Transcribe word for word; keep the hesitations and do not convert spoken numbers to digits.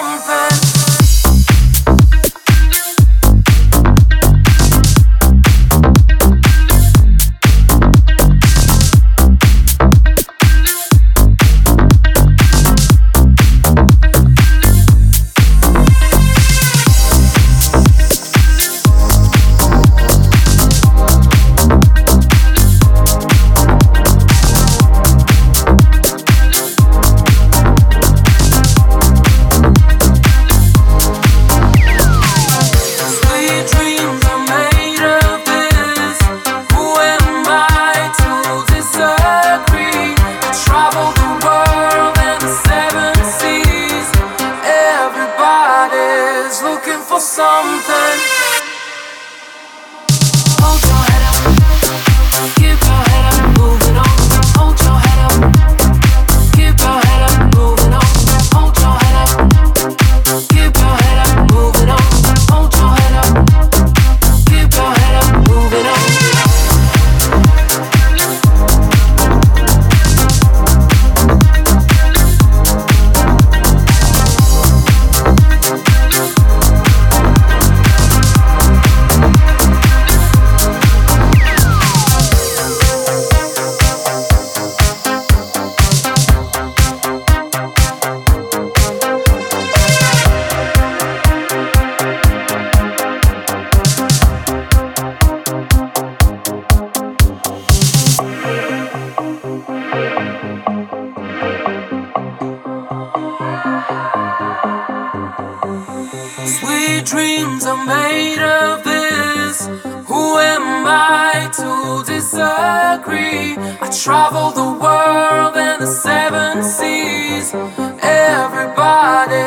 something. Looking for something. Hold your head up, keep your head up, moving on. Hold your head up, keep your head up, moving on. Hold your head up, keep your head up, moving on. Hold your head up, keep your head up, moving on. Sweet dreams are made of this. Who am I to disagree? I travel the world and the seven seas. Everybody